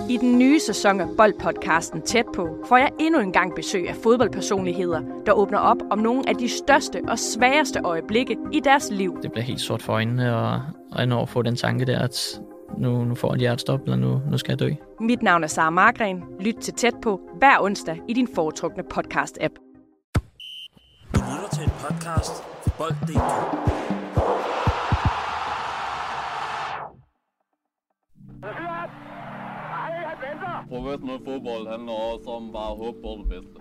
I den nye sæson af Boldpodcasten Tæt på får jeg endnu en gang besøg af fodboldpersonligheder, der åbner op om nogle af de største og sværeste øjeblikke i deres liv. Det bliver helt sort for øjnene, og når få den tanke der, at nu får jeg et hjertestop, eller nu skal jeg dø. Mit navn er Sara Margren. Lyt til Tæt på hver onsdag i din foretrukne podcast-app. Du lytter til en podcast fra Bold.dk. Professionel fodbold handler også om bare at håbe på det bedste.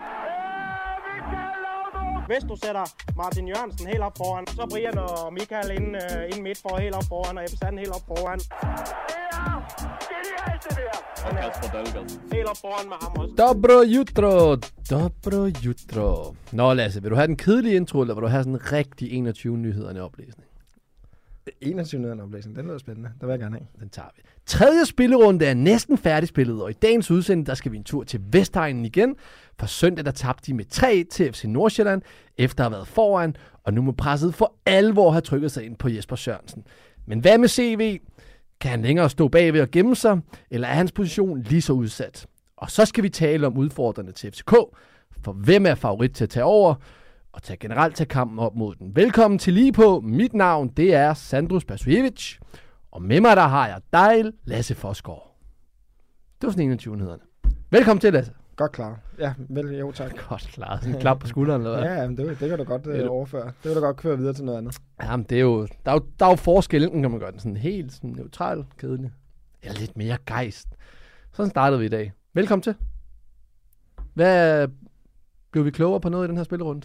Hvis du sætter Martin Jørgensen helt op foran, så Brian og Michael ind midt for helt op foran, og Ebbe Sand helt op foran. Det er genialt, det der! Og Kasper Dahlgaard. Helt op foran med ham også. Dobro jutro. Nå Lasse, vil du have den kedelige intro, eller vil du have sådan en rigtig 21 nyhederne oplæsning? 21 nyhederne oplæsning, den lyder spændende. Det vil jeg gerne have. Den tager vi. Tredje spillerunde er næsten færdigspillet, og i dagens udsendelse, der skal vi en tur til Vestegnen igen. For søndag, der tabte de med 3 til FC Nordsjælland, efter at have været foran, og nu må presset for alvor have trykket sig ind på Jesper Sørensen. Men hvad med CV? Kan han længere stå bagved og gemme sig, eller er hans position lige så udsat? Og så skal vi tale om udfordrende til FCK, for hvem er favorit til at tage over, og generelt tage kampen op mod den. Velkommen til lige på. Mit navn, det er Sandro Spasojevic, og med mig der har jeg dig, Lasse Fosgaard. Det var sådan 21 nyhederne. Velkommen til, Lasse. Godt klar. Ja, jo tak. Godt klar. Sådan en klap på skulderen, eller hvad? Ja, men det kan du godt overføre. Det vil du godt køre videre til noget andet. Jamen, det er jo, der er jo forskel. Enten kan man gøre den sådan helt sådan neutral, kedelig, eller lidt mere gejst. Sådan startede vi i dag. Velkommen til. Hvad blev vi klogere på noget i den her spillerunde?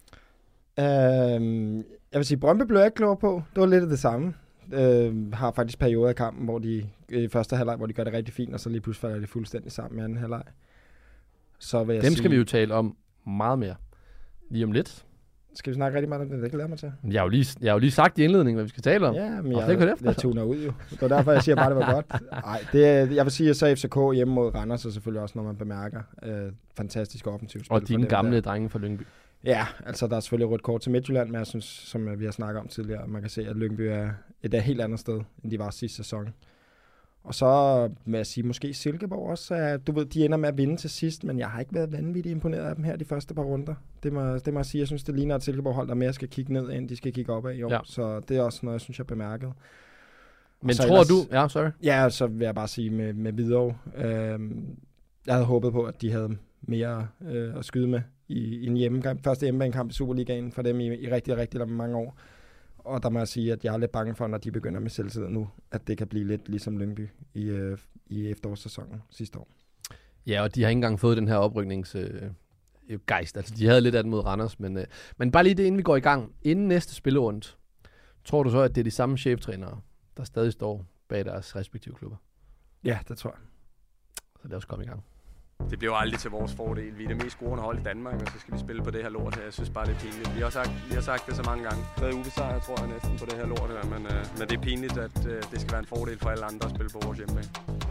Jeg vil sige, Brøndby blev jeg ikke klogere på. Det var lidt af det samme. Har faktisk perioder i kampen, hvor de i første halvleg, hvor de gør det rigtig fint, og så lige pludselig falder de fuldstændig sammen i anden halvleg. Så vil jeg Dem skal vi jo tale om meget mere lige om lidt. Skal vi snakke rigtig meget om det? Det kan jeg mig til. Jeg har jo lige sagt i indledningen, hvad vi skal tale om. Ja, men jeg tuner ud jo. Det var derfor, jeg siger bare, det var godt. Nej, jeg vil sige, at så FCK hjemme mod Randers, og selvfølgelig også, når man bemærker fantastisk offensivt spil. Og dine gamle drenge fra Lyngby. Ja, altså der er selvfølgelig rødt kort til Midtjylland, men jeg synes, som vi har snakket om tidligere, man kan se, at Lyngby er et helt andet sted, end de var sidste sæson. Og så vil jeg sige, måske Silkeborg også. Du ved, de ender med at vinde til sidst, men jeg har ikke været vanvittigt imponeret af dem her de første par runder. Det må jeg sige. Jeg synes, det ligner, at Silkeborg hold der mere skal kigge ned, end de skal kigge opad i år. Ja. Så det er også noget, jeg synes, jeg bemærket. Men tror du... Ja, sorry. Ja, så vil jeg bare sige med Hvidovre. Jeg havde håbet på, at de havde mere at skyde med i en hjemmekamp. Første hjemmebanekamp i Superligaen for dem i rigtig, rigtig mange år. Og der må jeg sige, at jeg er lidt bange for, når de begynder med selvtillid nu, at det kan blive lidt ligesom Lyngby i efterårssæsonen sidste år. Ja, og de har ikke engang fået den her oprykningsgejst. Altså, de havde lidt af den mod Randers, men bare lige det, inden vi går i gang. Inden næste spillerunde, tror du så, at det er de samme cheftrænere, der stadig står bag deres respektive klubber? Ja, det tror jeg. Så lad os komme i gang. Det bliver jo aldrig til vores fordel. Vi er det mest scorende hold i Danmark, og så skal vi spille på det her lort. Jeg synes bare, det er pinligt. Vi har sagt det så mange gange. 3 ubesejret, tror jeg næsten, på det her lort her. Men det er pinligt, at det skal være en fordel for alle andre at spille på vores hjemmebane.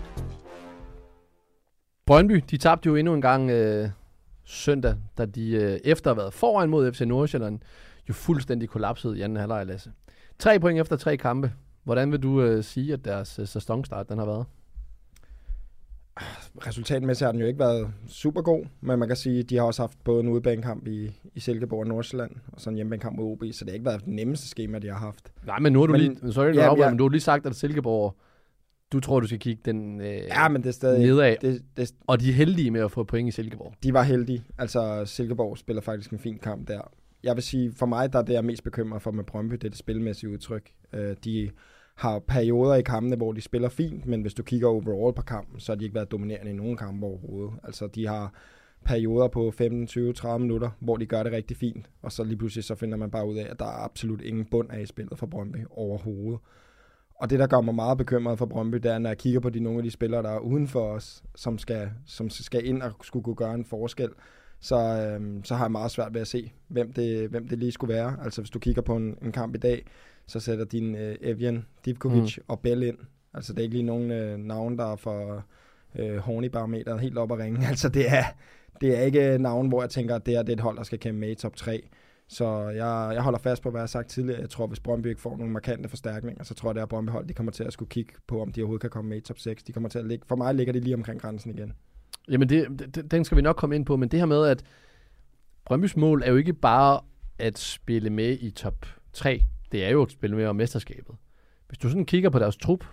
Brøndby, de tabte jo endnu en gang søndag, da de efter at have været foran mod FC Nordsjælland, jo fuldstændig kollapsede i anden halvleg, Lasse. 3 point efter 3 kampe. Hvordan vil du sige, at deres sæsonstart den har været? Resultatmæssigt har den jo ikke været super god, men man kan sige, at de har også haft både en udebanekamp i Silkeborg og Nordsjælland, og så en hjemmebanekamp mod OB, så det har ikke været det nemmeste skema, de har haft. Nej, men nu har du men du har lige sagt, at Silkeborg, du tror, du skal kigge den men det er stadig nedad, og de er heldige med at få point i Silkeborg. De var heldige, altså Silkeborg spiller faktisk en fin kamp der. Jeg vil sige, for mig, der er det, jeg er mest bekymret for med Brøndby, det er det spilmæssige udtryk. De har perioder i kampene, hvor de spiller fint, men hvis du kigger overall på kampen, så har de ikke været dominerende i nogen kampe overhovedet. Altså, de har perioder på 15, 20, 30 minutter, hvor de gør det rigtig fint, og så lige pludselig så finder man bare ud af, at der er absolut ingen bund af i spillet for Brøndby overhovedet. Og det, der gør mig meget bekymret for Brøndby, det er, når jeg kigger på nogle af de spillere, der er uden for os, som skal ind og skulle kunne gøre en forskel, så har jeg meget svært ved at se, hvem det lige skulle være. Altså, hvis du kigger på en kamp i dag, så sætter din Evjen, Divkovic og Bell ind. Altså, det er ikke lige nogen navn, der er for Horny-barometeret helt op at ringe. Altså, det er ikke navn, hvor jeg tænker, at det er et hold, der skal kæmpe med i top 3. Så jeg holder fast på, hvad jeg har sagt tidligere. Jeg tror, hvis Brøndby ikke får nogle markante forstærkninger, så tror jeg, det er Brøndby hold, de kommer til at skulle kigge på, om de overhovedet kan komme med i top 6. De kommer til at ligge, for mig ligger de lige omkring grænsen igen. Jamen, den skal vi nok komme ind på, men det her med, at Brøndbys mål er jo ikke bare at spille med i top 3. Det er jo at spille med om mesterskabet. Hvis du sådan kigger på deres trup,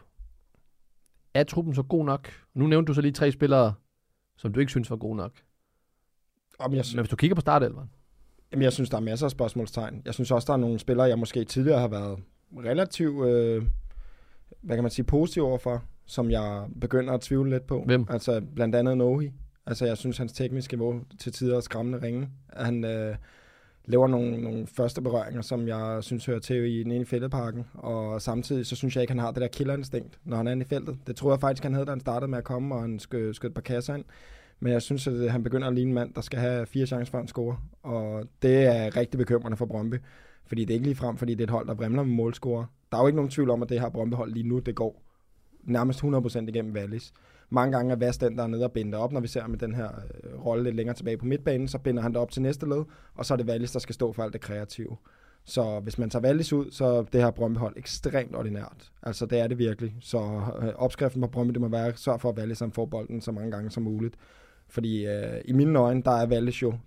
er truppen så god nok? Nu nævnte du så lige 3 spillere, som du ikke synes var gode nok. Men hvis du kigger på startelveren? Jamen, jeg synes, der er masser af spørgsmålstegn. Jeg synes også, der er nogle spillere, jeg måske tidligere har været relativt, hvad kan man sige, positiv overfor, som jeg begynder at tvivle lidt på. Hvem? Altså, blandt andet Nohi. Altså, jeg synes, hans tekniske niveau til tider er skræmmende ringe. Han laver nogle første berøringer, som jeg synes hører til i den ene i Fælledparken, og samtidig så synes jeg ikke, han har det der killerinstinkt, når han er inde i feltet. Det tror jeg faktisk, han havde, da han startede med at komme, og han skød et par kasser ind. Men jeg synes, at han begynder at ligne en mand, der skal have 4 chancer for at score, og det er rigtig bekymrende for Brøndby, fordi det er ikke lige frem, fordi det er et hold, der vrimler med målscorer. Der er jo ikke nogen tvivl om, at det her Brøndby-hold lige nu, det går nærmest 100% igennem Wallis. Mange gange er Vast den, der er nede og binder op, når vi ser med den her rolle lidt længere tilbage på midtbanen, så binder han det op til næste led, og så er det Wallis, der skal stå for alt det kreative. Så hvis man tager Wallis ud, så er det her Brøndby-hold ekstremt ordinært. Altså det er det virkelig. Så opskriften på Brøndby, det må være at sørge for, at Wallis han får bolden så mange gange som muligt. Fordi i mine øjne, der er Wallis jo,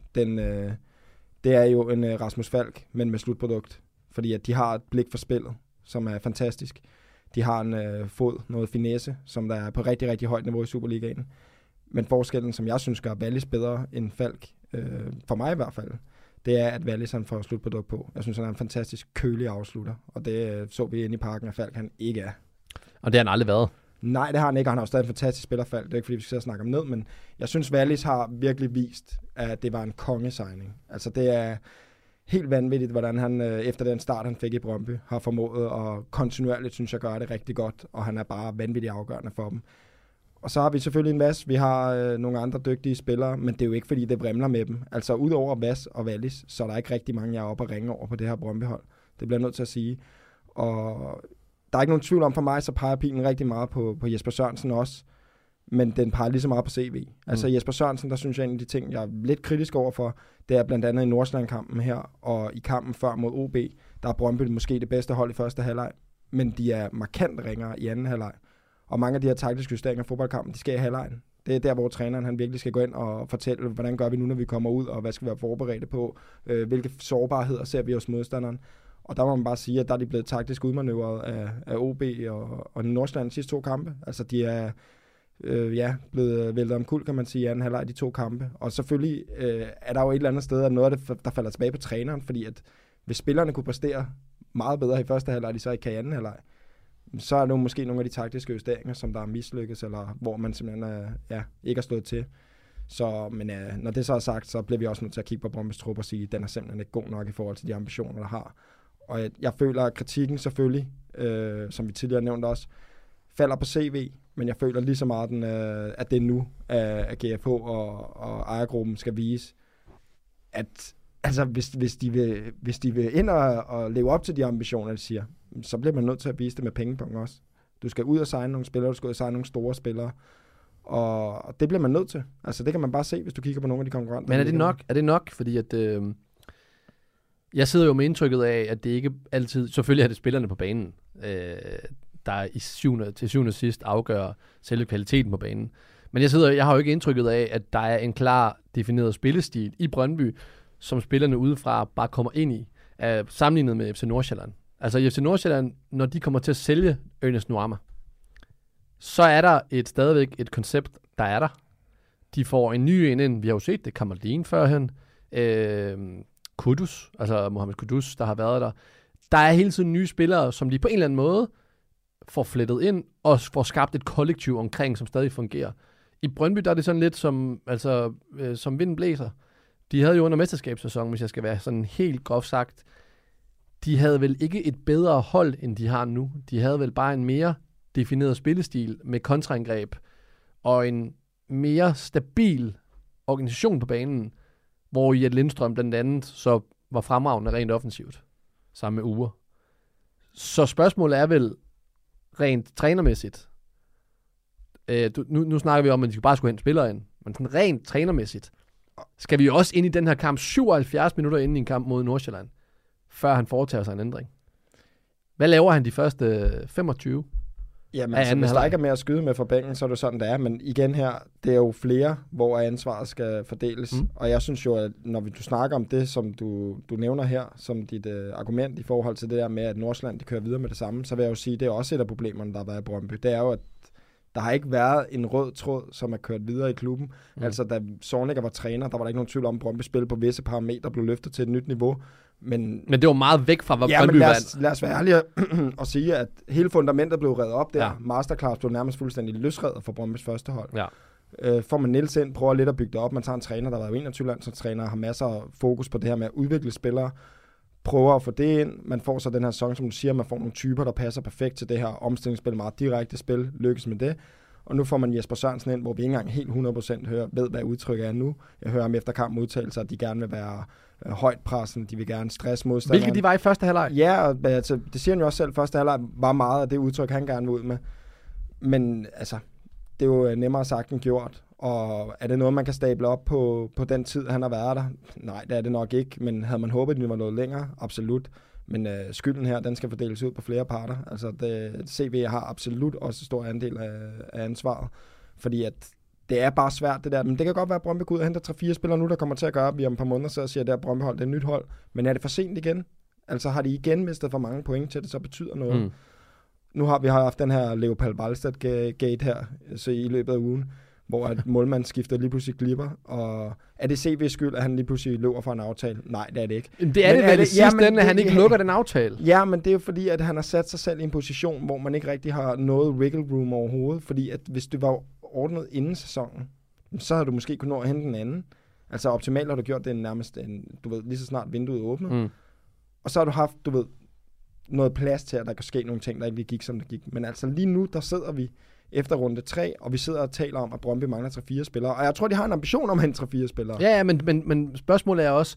det er jo en Rasmus Falk, men med slutprodukt. Fordi at de har et blik for spillet, som er fantastisk. De har en fod, noget finesse, som der er på rigtig, rigtig højt niveau i Superligaen. Men forskellen, som jeg synes gør Wallis bedre end Falk, for mig i hvert fald, det er, at Wallis han får slutprodukt på. Jeg synes, han er en fantastisk kølig afslutter, og det så vi inde i parken, at Falk han ikke er. Og det har han aldrig været. Nej, det har han ikke, og han har jo stadig en fantastisk spiller, Falk. Det er ikke, fordi vi skal snakke om ned, men jeg synes, Wallis har virkelig vist, at det var en kongesigning. Altså, det er helt vanvittigt, hvordan han efter den start, han fik i Brøndby, har formået at kontinuerligt, synes jeg, gøre det rigtig godt, og han er bare vanvittigt afgørende for dem. Og så har vi selvfølgelig en Vas, vi har nogle andre dygtige spillere, men det er jo ikke, fordi det vrimler med dem. Altså, udover Vas og Wallis, så er der ikke rigtig mange, jeg er oppe og ringe over på det her Brøndby-hold. Det bliver jeg nødt til at sige. Og der er ikke nogen tvivl om for mig, så peger pilen rigtig meget på Jesper Sørensen også, men den peger lige så meget på CV. Altså Jesper Sørensen, der synes jeg, en af de ting, jeg er lidt kritisk overfor, det er blandt andet i Nordsjælland-kampen her, og i kampen før mod OB, der er Brøndby måske det bedste hold i første halvleg, men de er markant ringere i anden halvleg. Og mange af de her taktiske justeringer af fodboldkampen, de sker i halvlegen. Det er der, hvor træneren han virkelig skal gå ind og fortælle, hvordan gør vi nu, når vi kommer ud, og hvad skal vi være forberedte på, hvilke sårbarheder ser vi hos modstanderen. Og der må man bare sige, at der er de blevet taktisk udmanøvreret af OB og Nordsjælland de sidste 2 kampe. Altså de er blevet væltet omkuld, kan man sige, i anden halvleg de 2 kampe. Og selvfølgelig er der jo et eller andet sted, at noget af det, der falder tilbage på træneren, fordi at hvis spillerne kunne præstere meget bedre i første halvleg, de så ikke kan i anden halvleg, så er det jo måske nogle af de taktiske justeringer, som der er mislykkes, eller hvor man simpelthen ikke har slået til. Så, men når det så er sagt, så bliver vi også nødt til at kigge på Brøndbys trup og sige, at den er simpelthen ikke god nok i forhold til de ambitioner, der har. Og jeg føler, at kritikken selvfølgelig, som vi tidligere nævnte også, falder på CV, men jeg føler lige så meget, at det er nu, at GFH og ejergruppen skal vise, at altså, hvis de vil ind og leve op til de ambitioner, de siger, så bliver man nødt til at vise det med pengepunkt også. Du skal ud og signe nogle spillere, du skal ud og signe nogle store spillere, og det bliver man nødt til. Altså, det kan man bare se, hvis du kigger på nogle af de konkurrenter. Men er det nok? Fordi at jeg sidder jo med indtrykket af, at det ikke altid, selvfølgelig er det spillerne på banen, der til syvende og sidst afgør selve kvaliteten på banen. Men jeg har jo ikke indtrykket af, at der er en klar defineret spillestil i Brøndby, som spillerne udefra bare kommer ind i, sammenlignet med FC Nordsjælland. Altså i FC Nordsjælland, når de kommer til at sælge Ernest Nuama, så er der stadigvæk et koncept, der er der. De får en ny ind. Vi har jo set det, Kamaldin førhen, Kudus, altså Mohamed Kudus, der har været der. Der er hele tiden nye spillere, som de på en eller anden måde får flettet ind, og får skabt et kollektiv omkring, som stadig fungerer. I Brøndby, der er det sådan lidt som vinden blæser. De havde jo under mesterskabssæsonen, hvis jeg skal være sådan helt groft sagt, de havde vel ikke et bedre hold, end de har nu. De havde vel bare en mere defineret spillestil med kontraangreb og en mere stabil organisation på banen, hvor Jet Lindstrøm blandt andet så var fremragende rent offensivt, sammen med Ure. Så spørgsmålet er vel rent trænermæssigt. Nu snakker vi om, at de bare skulle hente spillere ind, men sådan rent trænermæssigt, skal vi også ind i den her kamp 77 minutter inden i en kamp mod Nordsjælland, før han foretager sig en ændring. Hvad laver han de første 25? Jamen, altså, hvis der ikke er mere at skyde med fra bænken, så er det sådan, det er. Men igen her, det er jo flere, hvor ansvaret skal fordeles. Og jeg synes jo, at når du snakker om det, som du nævner her, som dit argument i forhold til det der med, at Nordsjælland de kører videre med det samme, så vil jeg jo sige, at det er også et af problemerne, der har været i Brøndby. Det er jo, at der har ikke været en rød tråd, som er kørt videre i klubben. Altså, da Zorniger var træner, der var der ikke nogen tvivl om, at Brøndby spil på visse parametre blev løftet til et nyt niveau. Men det var meget væk fra, hvad Brøndby vandt. Lad os være ærlige og sige, at hele fundamentet blev revet op der. Ja. Masterclass blev nærmest fuldstændig løsredet for Brøndbys første hold. Ja. Får man Niels ind, prøver lidt at bygge det op. Man tager en træner, der har været 21-landsholdstræner, har masser af fokus på det her med at udvikle spillere. Prøver at få det ind. Man får så den her sæson, som du siger, man får nogle typer, der passer perfekt til det her omstillingsspil, meget direkte spil, lykkes med det. Og nu får man Jesper Sørensen ind, hvor vi ikke engang helt 100% ved, hvad udtrykket er nu. Jeg hører ham efter kampen udtale sig, at de gerne vil være højt pressen, de vil gerne stresse modstanderen. Hvilket de var i første halvleg? Ja, og altså, det siger han jo også selv, første halvleg var meget af det udtryk, han gerne vil ud med. Men altså, det er jo nemmere sagt end gjort. Og er det noget, man kan stable op på den tid, han har været der? Nej, det er det nok ikke, men havde man håbet, at det var noget længere? Absolut. Men skylden her, den skal fordeles ud på flere parter. Altså, CV har absolut også en stor andel af ansvaret. Fordi at det er bare svært det der. Men det kan godt være, at Brøndby går ud og henter 3-4 spillere nu, der kommer til at gøre, at vi om et par måneder så siger, at det er Brøndby hold, det er et nyt hold. Men er det for sent igen? Altså har de igen mistet for mange point til, det så betyder noget? Nu har vi haft den her Leopold Wallstedt-gate her så i løbet af ugen, hvor at målmanden skifter lige pludselig glipper. Og er det CV's skyld, at han lige pludselig løber for en aftale? Nej, det er det ikke. Det er men det vel i sidste ende, at han ikke lukker den aftale. Ja, men det er jo fordi, at han har sat sig selv i en position, hvor man ikke rigtig har noget wiggle room overhovedet. Fordi at hvis det var ordnet inden sæsonen, så havde du måske kunnet nå at hente en anden. Altså optimalt har du gjort det nærmest lige så snart vinduet åbner. Og så har du haft, noget plads til, at der kan ske nogle ting, der ikke lige gik, som det gik. Men altså lige nu, der sidder vi efter runde 3, og vi sidder og taler om, at Brøndby mangler 3-4 spillere. Og jeg tror, de har en ambition om at hente 3-4 spillere. Ja, men spørgsmålet er også,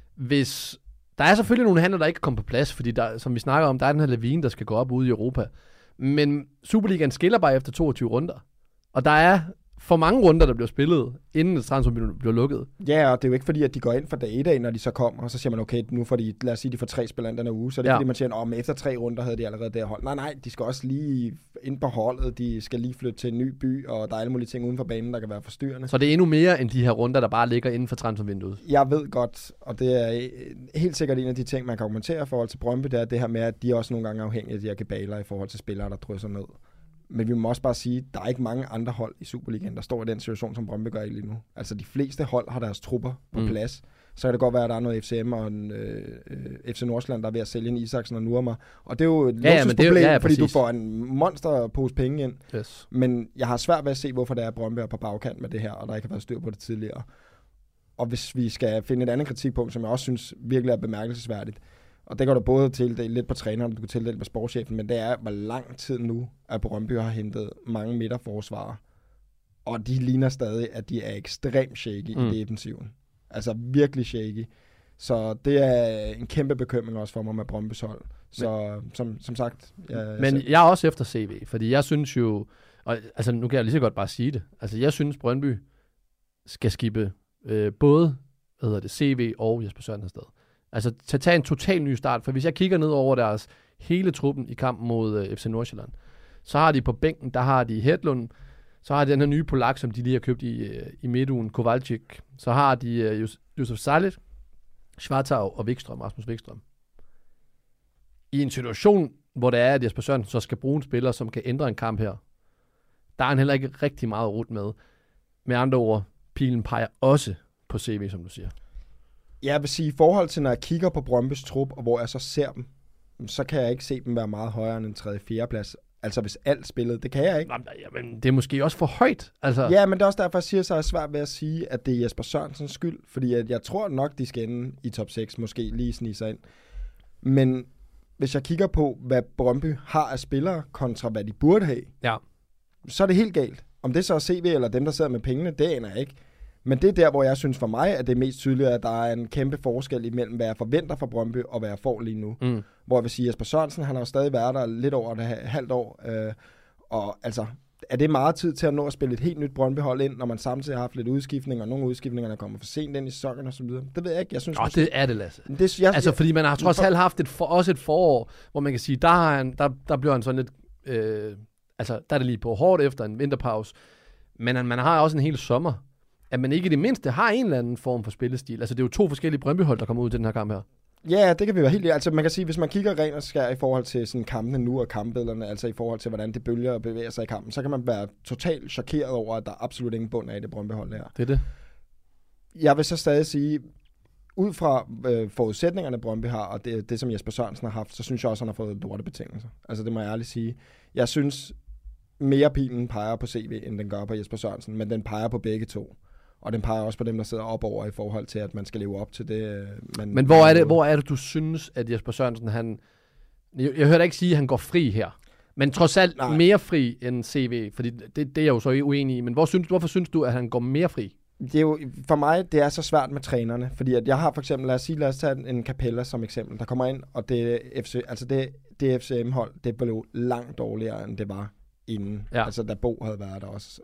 hvis der er selvfølgelig nogle handler, der ikke kommer på plads, fordi der, som vi snakker om, der er den her lavine, der skal gå op ude i Europa. Men Superligaen skiller bare efter 22 runder. Og der er for mange runder, der bliver spillet, inden transfervinduet bliver lukket. Ja, og det er jo ikke fordi, at de går ind for dag 1 af, når de så kommer, og så siger man, okay, nu får de, lad os sige, de får 3 spillere den her uge, så er det fordi, man siger, men efter 3 runder havde de allerede det her hold. Nej, de skal også lige ind på holdet, de skal lige flytte til en ny by, og der er alle mulige ting uden for banen, der kan være forstyrrende. Så det er endnu mere end de her runder, der bare ligger inden for transfervinduet? Jeg ved godt, og det er helt sikkert en af de ting, man kan argumentere i forhold til Brøndby, det er det her med, at de er også nogle gange afhængige af de her kabaler i forhold til spillere, der drysser ned. Men vi må også bare sige, at der er ikke mange andre hold i Superligaen, der står i den situation, som Brøndby gør i lige nu. Altså de fleste hold har deres trupper på plads. Så kan det godt være, at der er noget FCM og en FC Nordsjælland, der er ved at sælge en Isaksen og Nurmer. Og det er jo et luksusproblem, fordi du får en monsterpose penge ind. Yes. Men jeg har svært ved at se, hvorfor der er Brøndby på bagkant med det her, og der ikke har været styr på det tidligere. Og hvis vi skal finde et andet kritikpunkt, som jeg også synes virkelig er bemærkelsesværdigt, og det kan du både tildele lidt på træneren, og du kan tildele på sportschefen, men det er, hvor lang tid nu, at Brøndby har hentet mange midterforsvarer. Og de ligner stadig, at de er ekstremt shaky i defensiven. Altså virkelig shaky. Så det er en kæmpe bekymring også for mig med Brøndbys hold. Så som sagt... Jeg er også efter CV, fordi jeg synes jo... Og, altså nu kan jeg lige så godt bare sige det. Altså jeg synes, Brøndby skal skippe både CV og Jesper Sørensen sted. Altså tage en total ny start, for hvis jeg kigger ned over deres hele truppen i kampen mod FC Nordsjælland, så har de på bænken, der har de Hedlund, så har de den her nye polak, som de lige har købt i midtugen, Kowalczyk, så har de Josef Salit, Schwartau og Rasmus Wikstrøm. I en situation, hvor det er, at Jesper Sørensen så skal bruge en spiller, som kan ændre en kamp her, der er han heller ikke rigtig meget rut med. Med andre ord, pilen peger også på CV, som du siger. Jeg vil sige, i forhold til, når jeg kigger på Brøndbys trup, og hvor jeg så ser dem, så kan jeg ikke se dem være meget højere end en 3. 4. plads. Altså hvis alt spillet, det kan jeg ikke. Jamen, det er måske også for højt. Altså. Ja, men det er også derfor, jeg siger, så er svært ved at sige, at det er Jesper Sørensens skyld, fordi at jeg tror nok, de skal ende i top 6, måske lige snige sig ind. Men hvis jeg kigger på, hvad Brøndby har af spillere, kontra hvad de burde have, så er det helt galt. Om det så er CV eller dem, der sidder med pengene, det aner jeg ikke. Men det er der, hvor jeg synes for mig, at det er mest tydeligt, at der er en kæmpe forskel imellem, hvad jeg forventer fra Brøndby, og hvad jeg får lige nu. Hvor jeg vil sige, Jesper Sørensen, han har jo stadig været der lidt over et halvt år. Og altså, er det meget tid til at nå at spille et helt nyt Brøndby-hold ind, når man samtidig har haft lidt udskiftninger, og nogle udskiftninger, der kommer for sent ind i sæsonen og så videre? Det ved jeg ikke. Jeg synes, det er det, Lasse. Fordi man har trods alt haft også et forår, hvor man kan sige, der bliver han sådan lidt... der er det lige på hårdt efter en vinterpause. Men man har også en hel sommer. At man ikke i det mindste har en eller anden form for spillestil. Altså, det er jo 2 forskellige Brøndby-hold, der kommer ud til den her kamp her. Ja, det kan vi være helt... Altså, man kan sige, hvis man kigger ren og skær i forhold til sådan kampene nu og kampbillederne, altså i forhold til, hvordan det bølger og bevæger sig i kampen, så kan man være totalt chokeret over, at der er absolut ingen bund af det Brøndby-hold her. Det er det. Jeg vil så stadig sige, ud fra forudsætningerne Brøndby har, og det som Jesper Sørensen har haft, så synes jeg også, han har fået lortebetingelser. Altså, det må jeg ærligt sige. Jeg synes, mere pilen peger på CV, end den gør på Jesper Sørensen, men den peger på begge to. Og den peger også på dem, der sidder op over i forhold til, at man skal leve op til det. Men hvor er det, du synes, at Jesper Sørensen, han... Jeg hørte ikke sige, at han går fri her. Men trods alt mere fri end CV, fordi det er jeg jo så uenig i. Men hvorfor synes du, at han går mere fri? Det er jo, for mig, det er så svært med trænerne. Fordi at jeg har for eksempel, lad os tage en Capella som eksempel, der kommer ind, og det FCM-hold, det blev langt dårligere, end det var inden. Ja. Altså da Bo havde været der også.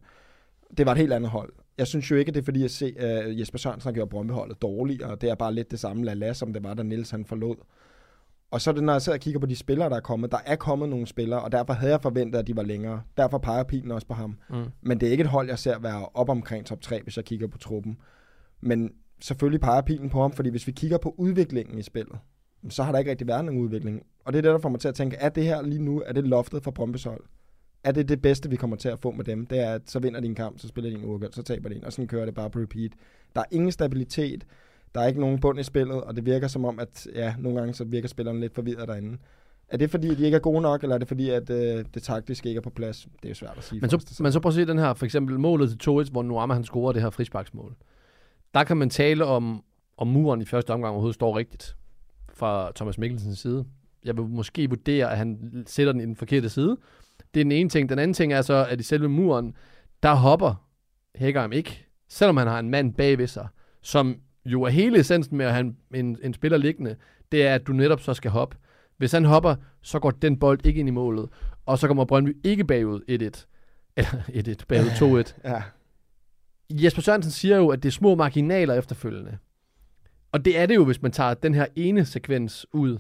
Det var et helt andet hold. Jeg synes jo ikke, det er fordi, at Jesper Sørensen har gjort Brøndby-holdet dårligere. Det er bare lidt det samme lala, som det var, da Niels han forlod. Og så er det, når jeg sidder og kigger på de spillere, der er kommet. Der er kommet nogle spillere, og derfor havde jeg forventet, at de var længere. Derfor peger pilen også på ham. Men det er ikke et hold, jeg ser være op omkring top 3, hvis jeg kigger på truppen. Men selvfølgelig peger pilen på ham, fordi hvis vi kigger på udviklingen i spillet, så har der ikke rigtig været nogen udvikling. Og det er det, der får mig til at tænke, er det her lige nu, er det loftet for Brøndbys hold? Er det det bedste, vi kommer til at få med dem? Det er, at så vinder de en kamp, så spiller de en uafgjort, så taber de en, og sådan kører det bare på repeat. Der er ingen stabilitet, der er ikke nogen bund i spillet, og det virker som om, at nogle gange så virker spillerne lidt forvirret derinde. Er det fordi, de ikke er gode nok, eller er det fordi, at det taktiske ikke er på plads? Det er jo svært at sige. Men så prøv at se den her, for eksempel målet til 2-1, hvor Nuama han scorer det her frisparksmål. Der kan man tale om muren i første omgang overhovedet står rigtigt fra Thomas Mikkelsens side. Jeg vil måske vurdere, at han sætter den i den forkerte side. Det er den ene ting. Den anden ting er så, at i selve muren, der hopper Hækkerup ikke, selvom han har en mand bagved sig, som jo er hele essensen med at have en spiller liggende, det er, at du netop så skal hoppe. Hvis han hopper, så går den bold ikke ind i målet, og så kommer Brøndby ikke bagud 1-1. Eller 1-1, bagud 2-1. Ja. Jesper Sørensen siger jo, at det er små marginaler efterfølgende. Og det er det jo, hvis man tager den her ene sekvens ud.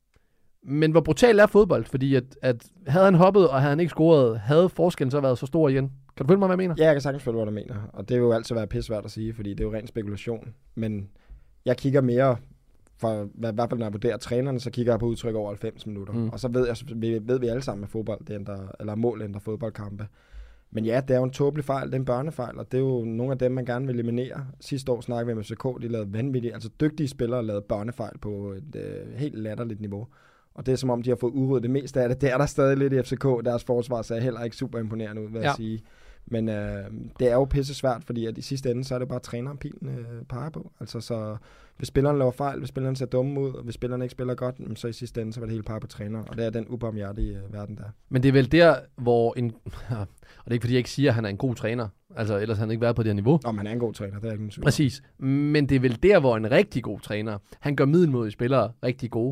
Men hvor brutalt er fodbold? Fordi at havde han hoppet, og havde han ikke scoret, havde forskellen så været så stor igen? Kan du følge mig, hvad jeg mener? Ja, jeg kan sagtens følge, hvad du mener. Og det vil jo altid være pissvært at sige, fordi det er jo ren spekulation. Men jeg kigger mere, for i hvert fald når jeg vurderer trænerne, så kigger jeg på udtryk over 90 minutter. Og så ved vi alle sammen, at fodbold, eller mål ændrer fodboldkampe. Men ja, det er jo en tåbelig fejl, det er en børnefejl, og det er jo nogle af dem, man gerne vil eliminere. Sidste år snakkede vi med FCK, de lavede vanvittigt, altså dygtige spillere lavede børnefejl på et helt latterligt niveau. Og det er som om, de har fået udryddet det meste af det. Det er der stadig lidt i FCK. Deres forsvar ser heller ikke super imponerende ud, vil jeg sige. Men det er jo pisse svært, fordi at i sidste ende, så er det bare træneren pilen peger på. Altså så, hvis spilleren laver fejl, hvis spilleren ser dumme ud, og hvis spilleren ikke spiller godt, så i sidste ende, så var det hele peger på træneren. Og det er den ubarmhjertige verden der. Men det er vel der, hvor og det er ikke fordi, jeg ikke siger, at han er en god træner. Altså ellers har han ikke været på det her niveau. Nå, men han er en god træner, det er ikke nogen tvivl. Præcis. Men det er vel der, hvor en rigtig god træner, han gør middelmodige spillere rigtig gode.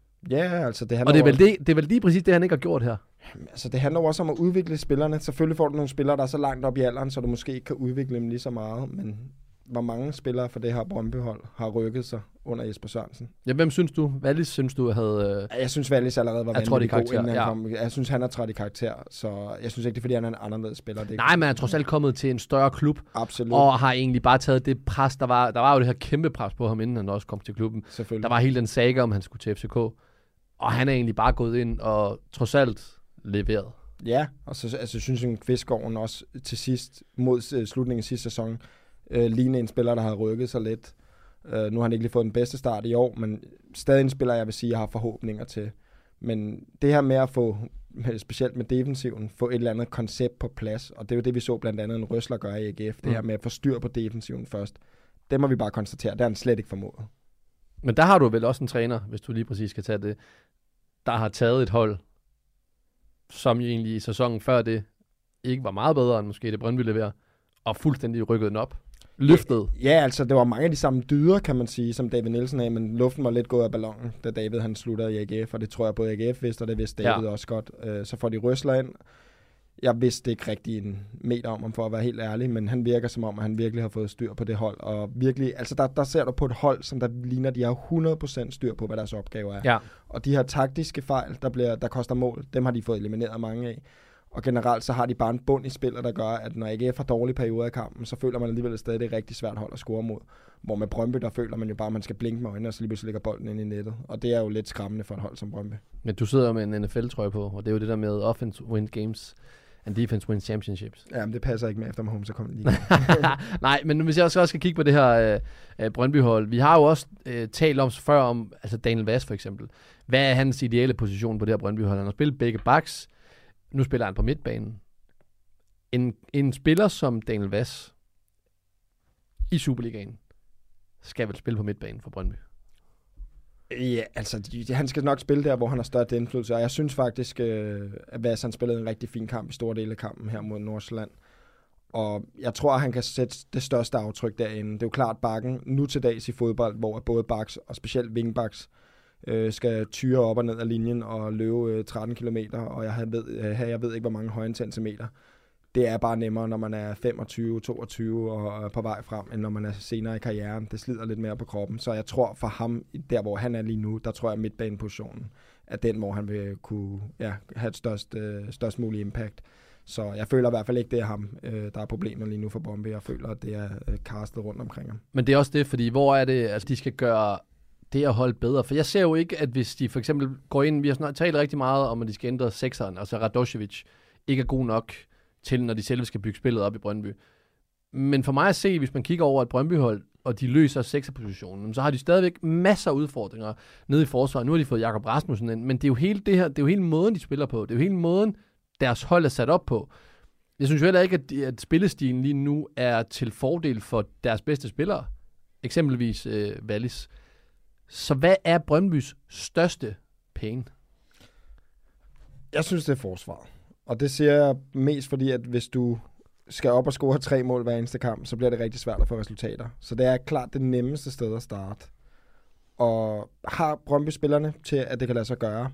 Ja, altså det handler. Og det er vel lige præcis det, han ikke har gjort her. Altså det handler også om at udvikle spillerne. Selvfølgelig får du nogle spillere, der er så langt op i alderen, så du måske ikke kan udvikle dem lige så meget. Men hvor mange spillere for det her Brøndby-hold har rykket sig under Jesper Sørensen? Ja, hvem synes du? Wallis synes du havde... Jeg synes Wallis allerede var vanvittig god, inden han kom. Jeg synes, han er trådt i karakter, så jeg synes ikke, det er, fordi han er en anderledes spiller. Nej, men han er trods alt kommet til en større klub. Absolut. Og har egentlig bare taget det pres, der var jo det her kæmpe pres på ham, inden han også kom til klubben. Der var hele den saga, om han skulle til FCK. Og han er egentlig bare gået ind og trods alt leveret. Ja, og så synes jeg, Kvistgården også til sidst, mod slutningen af sidste sæson, lignede en spiller, der havde rykket sig lidt. Nu har han ikke lige fået den bedste start i år, men stadig en spiller, jeg vil sige, jeg har forhåbninger til. Men det her med at få, specielt med defensiven, få et eller andet koncept på plads, og det er jo det, vi så blandt andet en Røsler gøre i AGF, det her med at få styr på defensiven først. Det må vi bare konstatere, det har han slet ikke formået. Men der har du vel også en træner, hvis du lige præcis skal tage det, der har taget et hold, som jo egentlig i sæsonen før det ikke var meget bedre end måske det Brøndby leverer, og fuldstændig rykket den op. Løftet. Ja, altså det var mange af de samme dyder, kan man sige, som David Nielsen havde, men luften var lidt gået af ballonen, da David han sluttede i AGF, og det tror jeg både AGF vidste, og det vidste David også godt. Så får de Røsler ind. Jeg vidste ikke rigtig en meter om ham, for at være helt ærlig, men han virker som om, at han virkelig har fået styr på det hold. Og virkelig, altså der ser du på et hold, som der ligner, de har 100% styr på, hvad deres opgave er. Ja. Og de her taktiske fejl, der koster mål, dem har de fået elimineret mange af. Og generelt så har de bare en bund i spillet, der gør, at når AGF har dårlige perioder i kampen, så føler man alligevel stadig, det er rigtig svært hold at score mod. Hvor med Brøndby, der føler man jo bare, at man skal blinke med øjnene, og så lige pludselig ligger bolden ind i nettet. Og det er jo lidt skræmmende for et hold som Brøndby. Men du sidder med en NFL-trøje på, og det er jo det der med offense wins games and defense wins championships. Jamen, det passer ikke med efter Mahomes, så kommer lige. Nej, men hvis jeg også skal kigge på det her Brøndby-hold. Vi har jo også talt om før om, altså Daniel Vass for eksempel. Hvad er hans ideelle position på det her Brøndby-hold? Han har spillet begge backs. Nu spiller han på midtbanen. En spiller som Daniel Vass i Superligaen skal vel spille på midtbanen for Brøndby? Ja, altså han skal nok spille der, hvor han har størst indflydelse, og jeg synes faktisk, at Vass han spillede en rigtig fin kamp i store dele af kampen her mod Nordsjælland. Og jeg tror, at han kan sætte det største aftryk derinde. Det er jo klart bakken nu til dags i fodbold, hvor både backs og specielt wingbacks skal tyre op og ned af linjen og løbe 13 kilometer, og jeg ved ikke, hvor mange højintense meter. Det er bare nemmere, når man er 25, 22 og er på vej frem, end når man er senere i karrieren. Det slider lidt mere på kroppen. Så jeg tror for ham, der hvor han er lige nu, der tror jeg, at midtbanepositionen er den, hvor han vil kunne have et størst mulig impact. Så jeg føler i hvert fald ikke, det er ham, der er problemer lige nu for Brøndby. Jeg føler, at det er castet rundt omkring ham. Men det er også det, fordi hvor er det, altså de skal gøre det at holde bedre? For jeg ser jo ikke, at hvis de for eksempel går ind, vi har talt rigtig meget om, at de skal ændre sekseren, altså Radošević ikke er god nok til, når de selv skal bygge spillet op i Brøndby. Men for mig at se, hvis man kigger over et Brøndby-hold, og de løser sekserpositionen, så har de stadigvæk masser af udfordringer nede i forsvaret. Nu har de fået Jakob Rasmussen ind, men det er jo hele det her, det er jo hele måden, de spiller på. Det er jo hele måden, deres hold er sat op på. Jeg synes jo heller ikke, at spillestilen lige nu er til fordel for deres bedste spillere. Eksempelvis Wallis. Så hvad er Brøndbys største penge? Jeg synes, det er forsvar. Og det siger jeg mest fordi, at hvis du skal op og score 3 mål hver eneste kamp, så bliver det rigtig svært at få resultater. Så det er klart det nemmeste sted at starte. Og har Brøndby-spillerne til, at det kan lade sig gøre?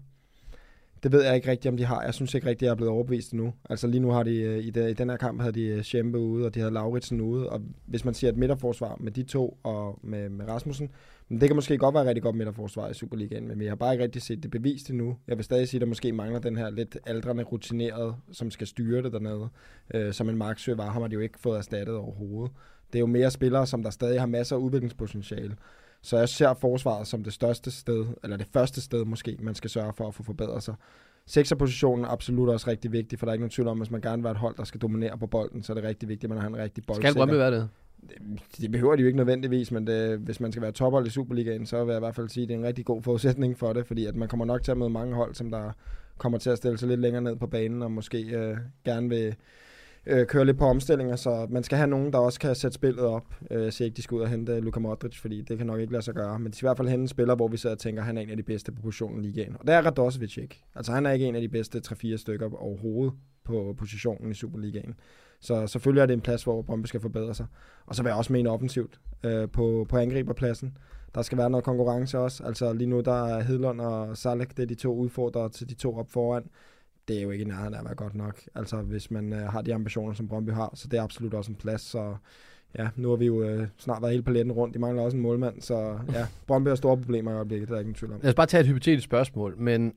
Det ved jeg ikke rigtigt, om de har. Jeg synes ikke rigtigt, at jeg er blevet overbevist endnu. Altså lige nu har de, i den her kamp havde de Schempe ude, og de havde Lauritsen ude. Og hvis man siger et midterforsvar med de to og med Rasmussen, men det kan måske godt være et rigtig godt midterforsvar i Superligaen, men jeg har bare ikke rigtig set det bevist endnu. Jeg vil stadig sige, at der måske mangler den her lidt aldrende rutineret, som skal styre det dernede. Som en Marksø var, ham har de jo ikke fået erstattet overhovedet. Det er jo mere spillere, som der stadig har masser af udviklingspotentiale. Så jeg ser forsvaret som det største sted, eller det første sted måske, man skal sørge for at få forbedret sig. Sekserpositionen er absolut også rigtig vigtig, for der er ikke nogen tvivl om, hvis man gerne vil være et hold, der skal dominere på bolden, så er det rigtig vigtigt, at man har en rigtig boldsikker. Skal Brøndby være det? Det behøver de jo ikke nødvendigvis, men hvis man skal være tophold i Superligaen, så vil jeg i hvert fald sige, at det er en rigtig god forudsætning for det, fordi at man kommer nok til at møde mange hold, som der kommer til at stille sig lidt længere ned på banen, og måske gerne vil køre lidt på omstillinger, så man skal have nogen, der også kan sætte spillet op. Jeg siger ikke, de skal ud og hente Luka Modric, fordi det kan nok ikke lade sig gøre, men de skal i hvert fald hente en spiller, hvor vi sidder og tænker, at han er en af de bedste på positionen i ligaen. Og det er Radošević ikke. Altså han er ikke en af de bedste 3-4 stykker overhovedet på positionen i Superligaen. Så selvfølgelig er det en plads, hvor Brøndby skal forbedre sig. Og så vil jeg også mene offensivt på angriberpladsen. Der skal være noget konkurrence også. Altså lige nu der er Hedlund og Salek, det er de to udfordrere til de to op foran. Det er jo ikke i nærheden af at være godt nok, altså hvis man har de ambitioner, som Brøndby har, så det er absolut også en plads, så ja, nu har vi jo snart været hele paletten rundt, de mangler også en målmand, så ja, Brøndby har store problemer i øjeblikket, det er ikke nogen tvivl om. Lad os bare tage et hypotetisk spørgsmål, men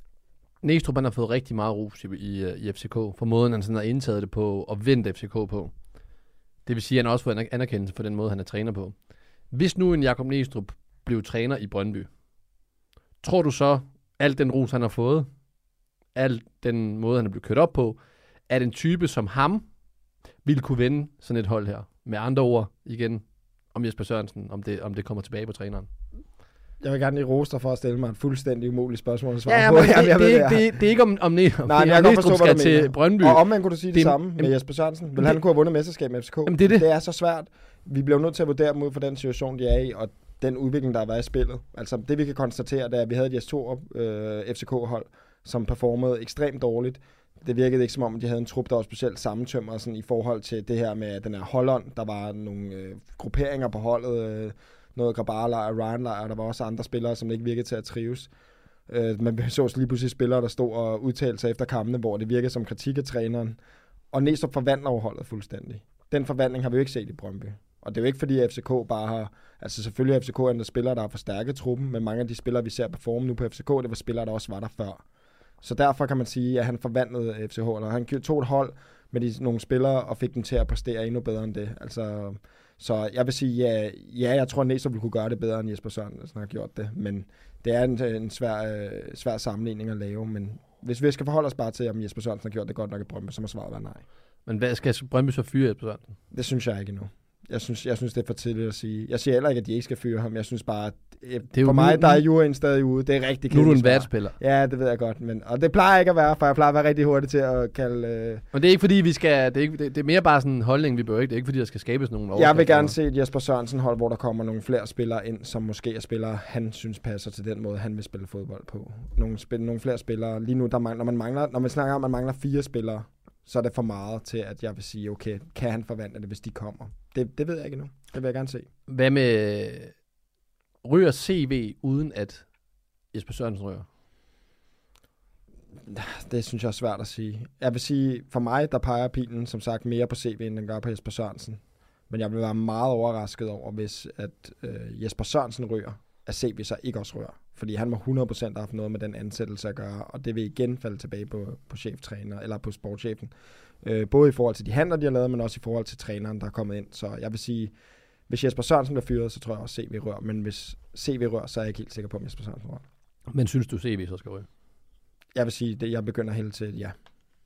Næstrup har fået rigtig meget ros i FCK, for måden han sådan har indtaget det på, og vendt FCK på. Det vil sige, at han også får anerkendelse for den måde, han er træner på. Hvis nu en Jakob Næstrup blev træner i Brøndby, tror du så, alt den ros, han har fået, al den måde, han er blevet kørt op på, at en type som ham ville kunne vende sådan et hold her? Med andre ord, igen, om Jesper Sørensen, om det kommer tilbage på træneren. Jeg vil gerne lige rose dig for at stille mig et fuldstændig umuligt spørgsmål at svare ja, på. Det er ikke om Næstrup skal til Brøndby. Og omvendt kunne du sige det samme med Jesper Sørensen. Vil han kunne have vundet mesterskab med FCK? Jamen, det er så svært. Vi bliver nødt til at vurdere dem ud for den situation, de er i, og den udvikling, der har været i spillet. Altså det, vi kan konstatere, det er, at vi havde et Jes Torup FCK-hold, som performede ekstremt dårligt. Det virkede ikke som om, de havde en trup, der var specielt sammentømret sådan, i forhold til det her med den her Holland. Der var nogle grupperinger på holdet, noget Grabar-lejr, Ryan-lejr, der var også andre spillere, som ikke virkede til at trives. Man så lige pludselig spillere, der stod og udtalte sig efter kampene, hvor det virkede som kritik af træneren. Og Næstrup forvandler overholdet fuldstændig. Den forvandling har vi jo ikke set i Brøndby. Og det er jo ikke fordi, at FCK bare har... Altså selvfølgelig er FCK andre spillere, der har forstærket truppen, men mange af de spillere, vi ser performe nu på FCK, det var spillere, der også var der før. Så derfor kan man sige, at han forvandlede FCH, eller han tog et hold med nogle spillere og fik dem til at præstere endnu bedre end det. Altså, så jeg vil sige, jeg tror, at Næstrup ville kunne gøre det bedre, end Jesper Sørensen har gjort det. Men det er en svær sammenligning at lave. Men hvis vi skal forholde os bare til, om Jesper Sørensen har gjort det godt nok i Brøndby, så må svaret være nej. Men hvad skal Brøndby så fyre Jesper Sørensen? Det synes jeg ikke endnu. Jeg synes, det er for tidligt at sige. Jeg siger heller ikke, at de ikke skal fyre ham. Jeg synes bare, at for mig, der er juryen stadig ude. Det er rigtig kedeligt. Nu er du en værtspiller. Ja, det ved jeg godt. Og det plejer ikke at være, for jeg plejer at være rigtig hurtig til at kalde... Men det er ikke fordi, vi skal... Det er mere bare sådan en holdning, vi bør ikke. Det er ikke fordi, der skal skabes nogen overskrifter. Jeg vil gerne se et Jesper Sørensen hold, hvor der kommer nogle flere spillere ind, som måske er spillere, han synes passer til den måde, han vil spille fodbold på. Nogle flere spillere. Lige nu, når man snakker om, at man mangler 4 spillere, så er det for meget til, at jeg vil sige, okay, kan han forvandle det, hvis de kommer? Det ved jeg ikke endnu. Det vil jeg gerne se. Hvad med ryger CV, uden at Jesper Sørensen ryger? Det synes jeg er svært at sige. Jeg vil sige, for mig, der peger pilen, som sagt, mere på CV, end den gør på Jesper Sørensen. Men jeg vil være meget overrasket over, hvis at Jesper Sørensen ryger, at CV så ikke også rører. Fordi han må 100% have haft noget med den ansættelse at gøre, og det vil igen falde tilbage på cheftræner, eller på sportschefen. Både i forhold til de handler, de har lavet, men også i forhold til træneren, der er kommet ind. Så jeg vil sige, hvis Jesper Sørensen bliver fyret, så tror jeg også, CV rører. Men hvis CV rører, så er jeg ikke helt sikker på, om Jesper Sørensen rører. Men synes du, CV så skal røre? Jeg vil sige, det jeg begynder helt til, ja.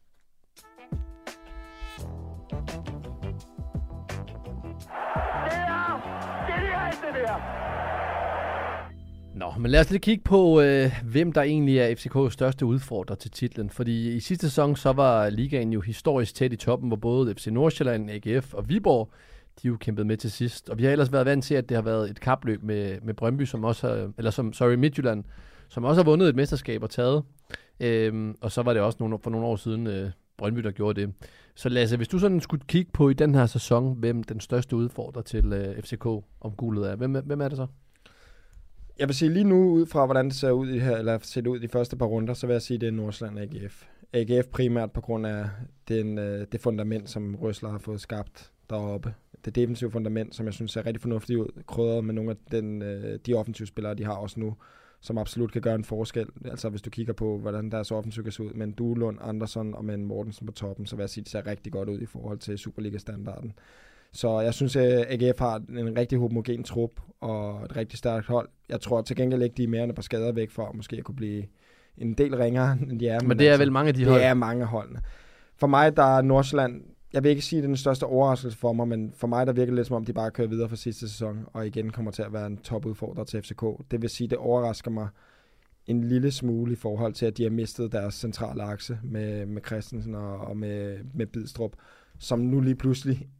Det der! Nå, men lad os lige kigge på, hvem der egentlig er FCK's største udfordrer til titlen. Fordi i sidste sæson, så var ligaen jo historisk tæt i toppen, hvor både FC Nordsjælland, AGF og Viborg, de jo kæmpet med til sidst. Og vi har ellers været vant til, at det har været et kapløb med Brøndby, Midtjylland, som også har vundet et mesterskab og taget. Og så var det også for nogle år siden Brøndby, der gjorde det. Så Lasse, hvis du sådan skulle kigge på i den her sæson, hvem den største udfordrer til FCK om guldet er, hvem er det så? Jeg vil sige lige nu, ud fra hvordan det ser ud i her, eller ser det ud i de første par runder, så vil jeg sige, at det er Nordsjælland AGF. AGF primært på grund af det fundament, som Røsler har fået skabt deroppe. Det defensive fundament, som jeg synes ser rigtig fornuftigt ud, krydret med nogle af de offensive spillere, de har også nu, som absolut kan gøre en forskel. Altså hvis du kigger på, hvordan deres offensiv kan se ud, med en Duelund, Andersson og med en Mortensen på toppen, så vil jeg sige, at det ser rigtig godt ud i forhold til Superliga-standarden. Så jeg synes, at AGF har en rigtig homogen trup og et rigtig stærkt hold. Jeg tror til gengæld ikke, de er mere end et par skader væk for, måske at kunne blive en del ringere, end de er. Men det er vel mange af de hold? Det er mange af holdene. For mig, der er Nordsjælland, jeg vil ikke sige, at det er den største overraskelse for mig, men for mig, der virker lidt som om, de bare kører videre fra sidste sæson, og igen kommer til at være en topudfordrer til FCK. Det vil sige, det overrasker mig en lille smule i forhold til, at de har mistet deres centrale akse med Christensen og med Bidstrup, som nu lige pludselig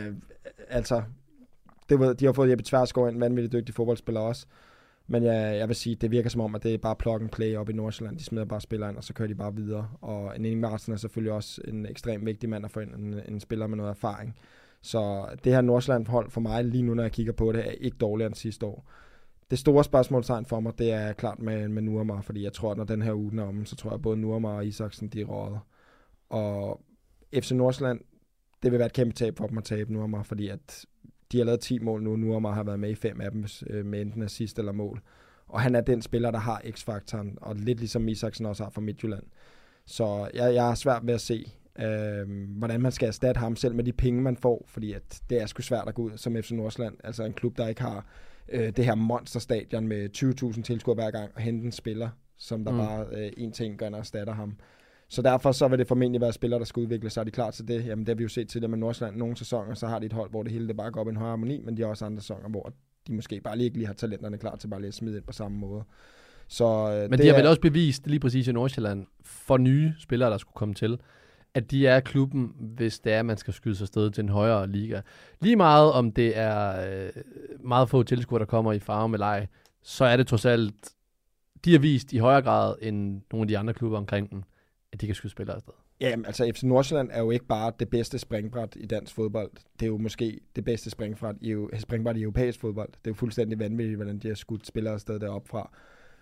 de har fået Jeppe Tversgaard, en vanvittig dygtig fodboldspiller også. Men jeg vil sige, det virker som om, at det er bare plug and play op i Nordsjælland. De smider bare spillere ind, og så kører de bare videre. Og en Martin er selvfølgelig også en ekstremt vigtig mand at få ind, en spiller med noget erfaring. Så det her Nordsjælland-hold for mig lige nu, når jeg kigger på det, er ikke dårligere end sidste år. Det store spørgsmålstegn for mig, det er klart med Nuamar, fordi jeg tror, at når den her uge er om, så tror jeg, at både Nuamar og Isaksen, de er røget. Og FC Nordsjælland, det vil være et kæmpe tab for dem at tabe Nuamar, fordi at de har lavet 10 mål nu. Nuamar har været med i 5 af dem med enten assist eller mål. Og han er den spiller, der har x-faktoren, og lidt ligesom Isaksen også har for Midtjylland. Så jeg er svært ved at se, hvordan man skal erstatte ham selv med de penge, man får, fordi at det er sgu svært at gå ud som FC Nordsjælland. Altså en klub, der ikke har det her monsterstadion med 20.000 tilskuere hver gang, og hente en spiller, som der bare en ting gør, når erstatter ham. Så derfor så vil det formentlig være spillere, der skal udvikle sig. Er de klar til det? Jamen det har vi jo set til det med Nordsjælland. Nogle sæsoner, så har de et hold, hvor det hele det bare går op i en højere harmoni, men de har også andre sæsoner, hvor de måske bare ikke lige har talenterne klar til bare lige at smide ind på samme måde. Så, men de har vel også bevist, lige præcis i Nordsjælland, for nye spillere, der skulle komme til, at de er klubben, hvis det er, at man skal skyde sig afsted til en højere liga. Lige meget om det er meget få tilskuere, der kommer i farve med leg, så er det trods alt, de har vist i højere grad end nogle af de andre klubber omkring dem, at de kan skyde spillere afsted. Jamen, altså FC Nordsjælland er jo ikke bare det bedste springbræt i dansk fodbold. Det er jo måske det bedste springbræt i europæisk fodbold. Det er jo fuldstændig vanvittigt, hvordan de har skudt spillere afsted deroppe fra.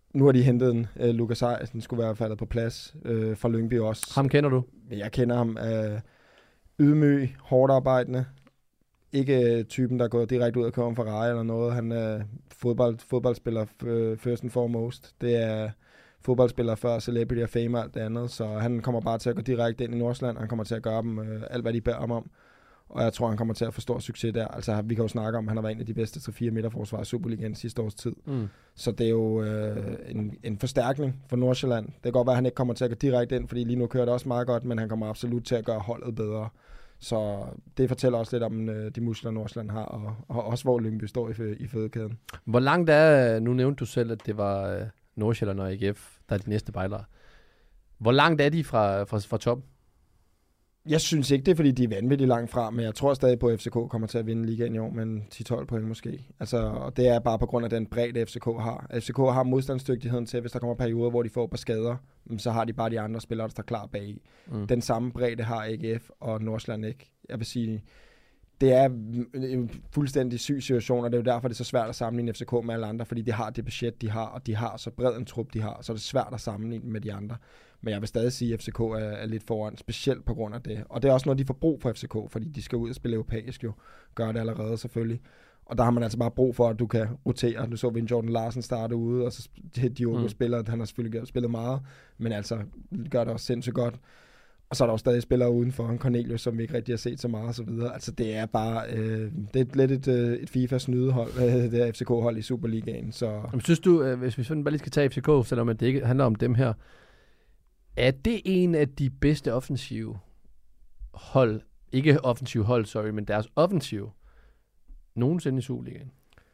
Nu har de hentet en Lukas Ej, den skulle være faldet på plads fra Lyngby også. Ham kender du? Jeg kender ham ydmyg, hårdt arbejdende. Ikke typen, der er gået direkte ud og køber en Ferrari eller noget. Han er fodboldspiller first and foremost. Det er fodboldspiller før celebrity og fame og alt det andet. Så han kommer bare til at gå direkte ind i Nordsjælland. Han kommer til at gøre dem alt, hvad de beder ham om. Og jeg tror, han kommer til at få stor succes der. Altså, vi kan jo snakke om, at han har været en af de bedste 3-4 midterforsvarer i Superligaen sidste års tid. Så det er jo en forstærkning for Nordsjælland. Det kan godt være, at han ikke kommer til at gå direkte ind, fordi lige nu kører det også meget godt, men han kommer absolut til at gøre holdet bedre. Så det fortæller også lidt om de muskler, Nordsjælland har, og også hvor Lyngby står i fødekæden. Hvor langt er, nu nævnte du selv, at det var Nordsjælland og AGF, der er de næste bejlere. Hvor langt er de fra toppen? Jeg synes ikke, det er, fordi de er vanvittigt langt fra, men jeg tror stadig på, at FCK kommer til at vinde ligaen i år med en 10-12 point måske. Altså, og det er bare på grund af den bredde, FCK har. FCK har modstandsdygtigheden til, hvis der kommer perioder, hvor de får på skader, så har de bare de andre spillere, der står klar bag. Den samme bredde har AGF og Nordsjælland ikke. Jeg vil sige, det er en fuldstændig syg situation, og det er jo derfor, det er så svært at sammenligne FCK med alle andre, fordi de har det budget, de har, og de har så bred en trup, de har, så er det svært at sammenligne med de andre. Men jeg vil stadig sige, at FCK er lidt foran, specielt på grund af det. Og det er også noget, de får brug for FCK, fordi de skal ud og spille europæisk jo. Gør det allerede selvfølgelig. Og der har man altså bare brug for, at du kan rotere. Nu så vi en Jordan Larsen starte ude, og så Diogo spiller, han har selvfølgelig spillet meget, men altså gør det også sindssygt godt. Og så er der også stadig spillere udenfor, en Cornelius, som vi ikke rigtig har set så meget og så videre. Altså det er bare, det er lidt et FIFA-snydehold, det her FCK-hold i Superligaen. Så. Men synes du, hvis vi sådan bare lige skal tage FCK, selvom det ikke handler om dem her, er det en af de bedste offensive hold, ikke offensive hold, sorry, men deres offensive, nogensinde i Superligaen?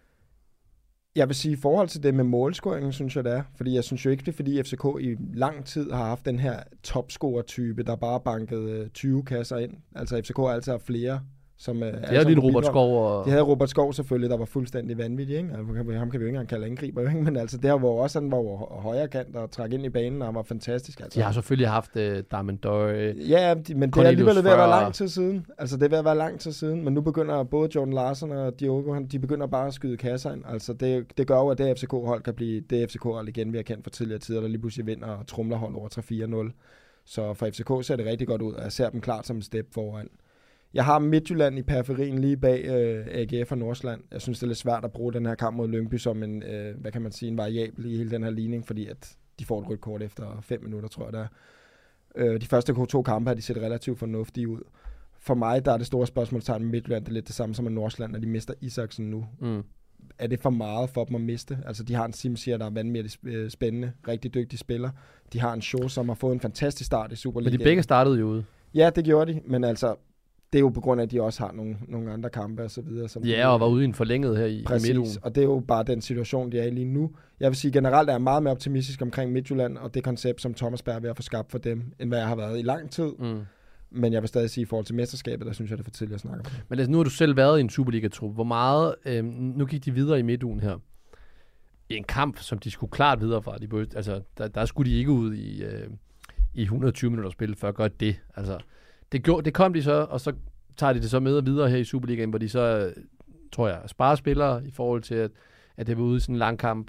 Jeg vil sige, i forhold til det med målscoringen, synes jeg det er. Fordi jeg synes jo ikke, det er fordi FCK i lang tid har haft den her topscorer-type, der bare bankede 20 kasser ind. Altså FCK har altid haft flere. Som, det havde din Robert Skov. Det havde Robert Skov selvfølgelig, der var fuldstændig vanvittig. Ikke? Ham kan vi jo ikke engang kalde angriber, ikke? Men altså, det var også han var højre kant og trak ind i banen, og han var fantastisk. Altså. De har selvfølgelig haft Darmen Døj. Ja, men det er alligevel ved at være lang tid siden. Altså, det er ved at være lang tid siden, men nu begynder både Jordan Larsen og Diogo, de begynder bare at skyde kasser ind. Altså, det gør jo, at det FCK-hold kan blive det FCK-hold igen, vi har kendt for tidligere tider, der lige pludselig vinder og trumler hold over 3-4-0. Så for FCK ser det rigtig godt ud, og jeg ser dem klart som en step foran. Jeg har Midtjylland i periferien lige bag AGF og Nordsjælland. Jeg synes, det er lidt svært at bruge den her kamp mod Lyngby som en, hvad kan man sige, en variabel i hele den her ligning, fordi at de får et rødt kort efter 5 minutter, tror jeg det er. De første 2 kampe har de set relativt fornuftige ud. For mig, der er det store spørgsmålstegn med Midtjylland, det er lidt det samme som med Nordsjælland, når de mister Isaksen nu. Er det for meget for dem at miste? Altså, de har en Simsier, der er vanvittigt spændende, rigtig dygtig spiller. De har en Show, som har fået en fantastisk start i Superligaen. Men de begge startede jo ude. Ja, det gjorde de, men altså, det er jo på grund af, at de også har nogle andre kampe og så videre. Som og var ude i en forlænget her i midtugen. Og det er jo bare den situation, de er i lige nu. Jeg vil sige, generelt er jeg meget mere optimistisk omkring Midtjylland og det koncept, som Thomas Berg er ved at få skabt for dem, end hvad jeg har været i lang tid. Men jeg vil stadig sige, i forhold til mesterskabet, der synes jeg, det er for tidligt at snakke om. Men altså, nu har du selv været i en Superliga-trup. Hvor meget, nu gik de videre i midtugen her. I en kamp, som de skulle klart videre fra. Altså, der skulle de ikke ud i 120 minutter spil, før at gøre det. Altså, det kom de så, og så tager de det så med og videre her i Superligaen, hvor de så, tror jeg, sparer spillere i forhold til, at det var ude i sådan en lang kamp,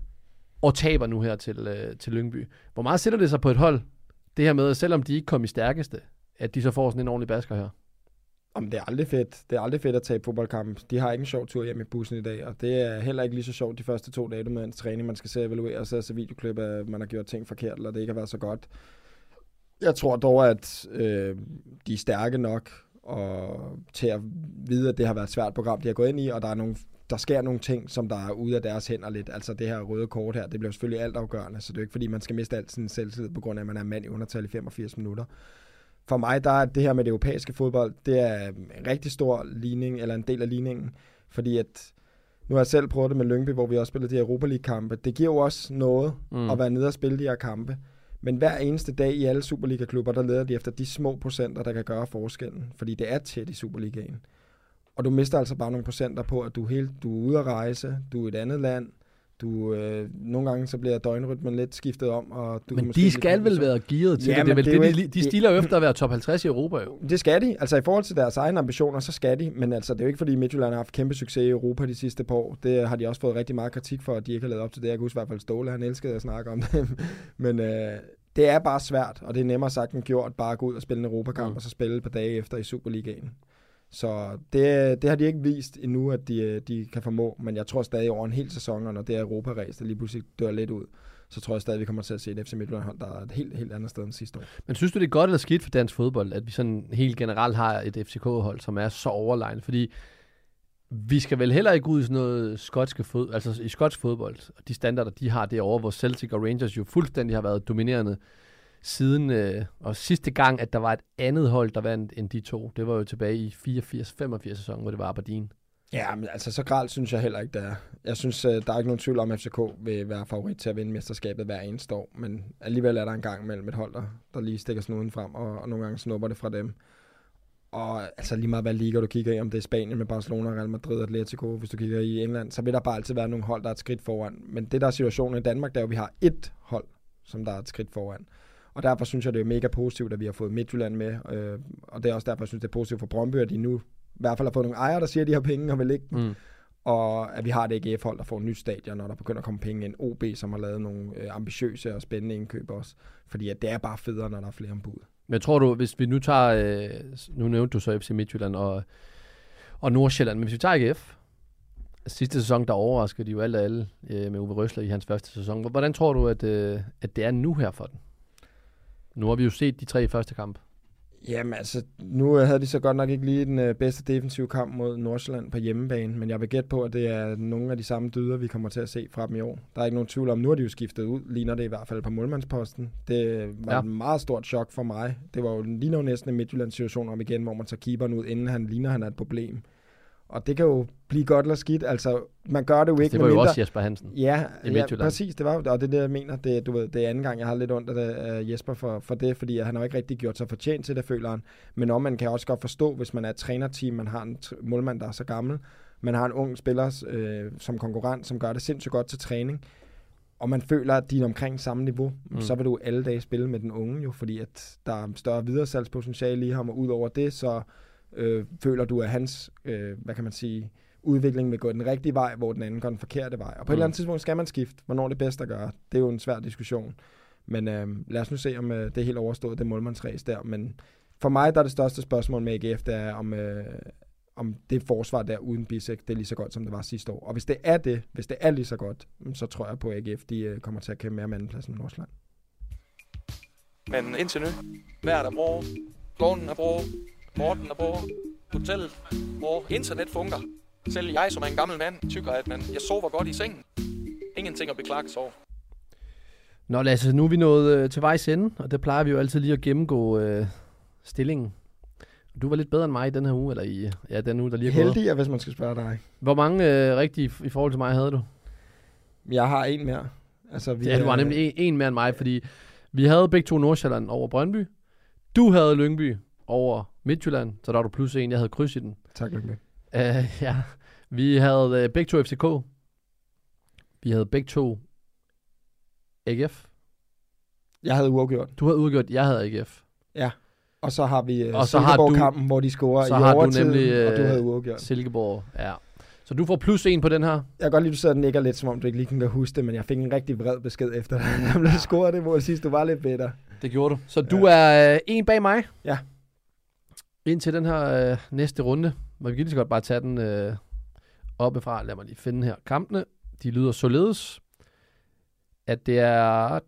og taber nu her til Lyngby. Hvor meget sætter det sig på et hold, det her med, selvom de ikke kom i stærkeste, at de så får sådan en ordentlig basker her? Jamen, det er aldrig fedt. Det er aldrig fedt at tabe fodboldkamp. De har ikke en sjov tur hjem i bussen i dag, og det er heller ikke lige så sjovt de første 2 dage med en træning. Man skal se evaluere og se videoklip af, at man har gjort ting forkert, eller det ikke har været så godt. Jeg tror dog, at de er stærke nok og til at vide, at det har været et svært program, de har gået ind i, og der sker nogle ting, som der er ude af deres hænder lidt. Altså det her røde kort her, det bliver selvfølgelig altafgørende, så det er ikke fordi, man skal miste alt sin selvtillid, på grund af, at man er mand i undertal i 85 minutter. For mig, der er det her med det europæiske fodbold, det er en rigtig stor ligning, eller en del af ligningen, fordi at nu har jeg selv prøvet det med Lyngby, hvor vi også spillede de her Europa League-kampe. Det giver jo også noget at være nede og spille de her kampe. Men hver eneste dag i alle Superliga-klubber, der leder de efter de små procenter, der kan gøre forskellen. Fordi det er tæt i Superligaen. Og du mister altså bare nogle procenter på, at du er ude at rejse, du er i et andet land, Nogle gange så bliver døgnrytmen lidt skiftet om. Og du men de skal vel være gearet til det. De stiler jo efter at være top 50 i Europa jo. Det skal de. Altså i forhold til deres egne ambitioner, så skal de. Men altså det er jo ikke fordi Midtjylland har haft kæmpe succes i Europa de sidste par år. Det har de også fået rigtig meget kritik for, at de ikke har lavet op til det. Jeg kan huske i hvert fald Ståle, han elskede at snakke om det. Men det er bare svært, og det er nemmere sagt end gjort bare at gå ud og spille en Europakamp og så spille på dage efter i Superligaen. Så det har de ikke vist endnu, at de kan formå, men jeg tror stadig over en hel sæson, og når det er Europa-ræs, der lige pludselig dør lidt ud, så tror jeg stadig, vi kommer til at se et FC Midtjylland-hold, der er et helt andet sted end sidste år. Men synes du, det er godt eller skidt for dansk fodbold, at vi sådan helt generelt har et FCK-hold, som er så overlegnet? Fordi vi skal vel heller ikke ud i sådan noget i skotsk fodbold, og de standarder, de har derovre, hvor Celtic og Rangers jo fuldstændig har været dominerende siden, og sidste gang, at der var et andet hold, der vandt end de to, det var jo tilbage i 84-85 sæsonen, hvor det var Aberdeen. Ja, men altså så grelt synes jeg heller ikke, det er. Jeg synes, der er ikke nogen tvivl om, at FCK vil være favorit til at vinde mesterskabet hver eneste år, men alligevel er der en gang mellem et hold, der lige stikker snuden frem, og nogle gange snupper det fra dem. Og altså lige meget hvad liga du kigger i, om det er Spanien med Barcelona, Real Madrid, Atletico, hvis du kigger i England, så vil der bare altid være nogle hold, der er et skridt foran. Men det der er situationen i Danmark, der er jo, vi har ét hold, som der er et skridt foran. Og derfor synes jeg, det er mega positivt, at vi har fået Midtjylland med. Og det er også derfor, jeg synes, det er positivt for Brøndby, at de nu i hvert fald har fået nogle ejere, der siger, at de har penge og vil lægge dem. Og at vi har det AGF-hold, der får et nyt stadion, når der begynder at komme penge ind. OB, som har lavet nogle ambitiøse og spændende indkøb også. Fordi at det er bare federe, når der er flere ombud. Men tror du, hvis vi nu tager, nu nævnte du så FC Midtjylland og Nordsjælland, men hvis vi tager AGF, sidste sæson, der overraskede de jo alt og alle med Uwe Rösler i hans første sæson. Hvordan tror du, at det er nu her for den? Nu har vi jo set de 3 første kampe. Jamen altså, nu havde de så godt nok ikke lige den bedste defensive kamp mod Nordsjælland på hjemmebane, men jeg vil gætte på, at det er nogle af de samme dyder, vi kommer til at se fra dem i år. Der er ikke nogen tvivl om, nu har de jo skiftet ud, ligner det i hvert fald på målmandsposten. Det var et meget stort chok for mig. Det var jo lige næsten en Midtjyllands situation om igen, hvor man tager keeperen ud, inden han er et problem. Og det kan jo blive godt eller skidt. Altså, man gør det jo ikke. Det var jo også Jesper Hansen ja, præcis. Det var og det er det, jeg mener. Det er anden gang, jeg har lidt ondt af Jesper for det, fordi han har jo ikke rigtig gjort sig fortjent til det, føler han. Men om man kan også godt forstå, hvis man er et trænerteam, man har en målmand, der er så gammel, man har en ung spiller som konkurrent, som gør det sindssygt godt til træning, og man føler, at de er omkring samme niveau, så vil du alle dage spille med den unge jo, fordi at der er større videresalgspotentiale i ham, og ud over det, så føler du, at hans, hvad kan man sige, udvikling vil gå den rigtige vej, hvor den anden går den forkerte vej. Og på et eller andet tidspunkt skal man skifte, hvornår det er bedst at gøre. Det er jo en svær diskussion. Men lad os nu se, om det er helt overstået, det målmandsræs der. Men for mig, der er det største spørgsmål med AGF, det er, om det forsvar der uden Bisek, det er lige så godt, som det var sidste år. Og hvis det er lige så godt, så tror jeg på, at AGF de kommer til at kæmpe mere om andenpladsen med Nordsjælland. Men indtil nu, vejret er bra, gården er bra, Morten er bra, hotellet bra, internet fungerer. Selv jeg, som er en gammel mand, tykker, at jeg sover godt i sengen. Ingenting at beklage sig over. Nå Lasse, nu er vi nået til vejs ende, og det plejer vi jo altid lige at gennemgå stillingen. Du var lidt bedre end mig i den her uge, eller den uge, der lige er gået. Heldig, hvis man skal spørge dig. Hvor mange rigtige i forhold til mig havde du? Jeg har en mere. Altså, du har nemlig en mere end mig, fordi vi havde begge to Nordsjælland over Brøndby. Du havde Lyngby over Midtjylland, så der var du plus 1. Jeg havde kryds i den. Tak, Lyngby. Ja. Vi havde begge to FCK. Vi havde begge to AGF. Jeg havde uafgjort. Du havde uafgjort, jeg havde AGF. Ja. Og så har vi Silkeborg-kampen, hvor de scorer i overtiden, og du havde uafgjort. Silkeborg, ja. Så du får plus 1 på den her. Jeg kan godt lide, du sidder og nikker lidt, som om du ikke lige kan huske det, men jeg fik en rigtig vred besked efter, at jeg scorede det mål sidst. Du var lidt bedre. Det gjorde du. Så du er en bag mig. Ja. Indtil den her næste runde. Men vi kan lige så godt bare tage den oppefra. Lad mig lige finde her. Kampene, de lyder således, at det er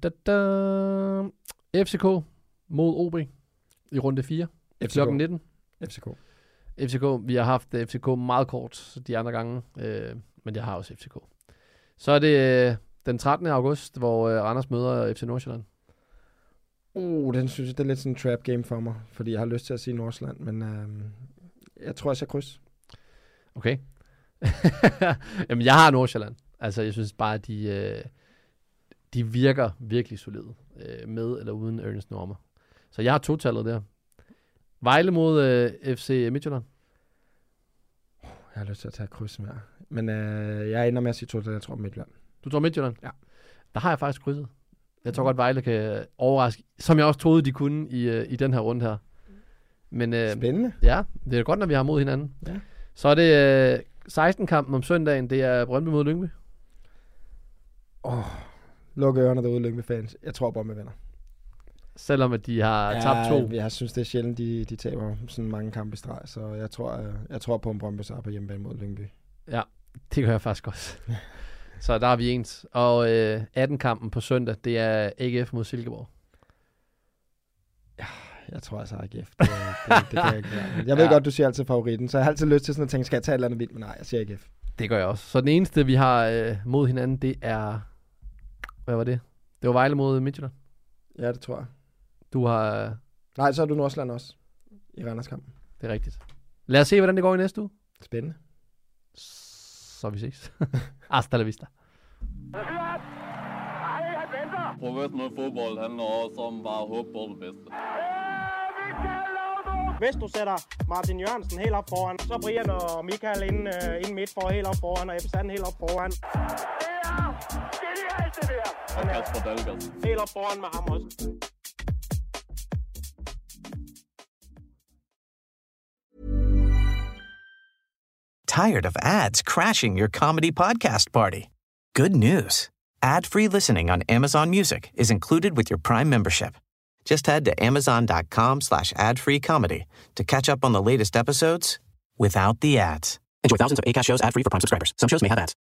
FCK mod OB i runde 4. Klokken 19. FCK. Vi har haft FCK meget kort de andre gange, men jeg har også FCK. Så er det den 13. august, hvor Randers møder FC Nordsjælland. Den synes jeg, det er lidt sådan en trap game for mig, fordi jeg har lyst til at sige Nordsjælland, men jeg tror, jeg skal kryds. Okay. Jamen, jeg har Nordsjælland. Altså, jeg synes bare, at de virker virkelig solide, med eller uden Ernest Normer. Så jeg har totallet der. Vejle mod FC Midtjylland. Jeg har lyst til at tage kryds med. Men jeg ender med at sige totallet, jeg tror Midtjylland. Du tror Midtjylland? Ja. Der har jeg faktisk krydset. Jeg tror godt, Vejle kan overraske, som jeg også troede, de kunne i den her runde her. Men, Spændende. Ja, det er godt, når vi har mod hinanden. Ja. Så er det 16-kampen om søndagen. Det er Brøndby mod Lyngby. Luk ørerne derude, Lyngby-fans. Jeg tror, Brøndby vinder. Selvom at de har tabt 2. Jeg synes, det er sjældent, de taber sådan mange kampe i streg. Så jeg tror på en Brøndby sejr på hjemmebane mod Lyngby. Ja, det gør jeg faktisk også. Så der er vi ens. Og 18-kampen på søndag, det er AGF mod Silkeborg. Ja, jeg tror altså AGF. Det kan jeg ikke være. Jeg ved godt, du siger altid favoritten, så jeg har altid lyst til sådan at tænke, skal jeg tage et eller andet vildt? Men nej, jeg siger AGF. Det gør jeg også. Så den eneste, vi har mod hinanden, det er... Hvad var det? Det var Vejle mod Midtjylland. Ja, det tror jeg. Du har... Nej, så er du Nordsjælland også. I Randerskampen. Det er rigtigt. Lad os se, hvordan det går i næste uge. Spændende. Så vi ses. Hasta la vista. Professionel fodbold handler også om bare at håbe på det bedste. Hvis du sætter Martin Jørgensen helt op foran, så Brian og Michael ind midt for helt op foran, og Ebbe Sand helt op foran. Det er alt det der. Og Kasper Dahlgaard. Helt op foran med ham også. Tired of ads crashing your comedy podcast party? Good news. Ad-free listening on Amazon Music is included with your Prime membership. Just head to amazon.com/ad-free comedy to catch up on the latest episodes without the ads. Enjoy thousands of Acast shows ad-free for Prime subscribers. Some shows may have ads.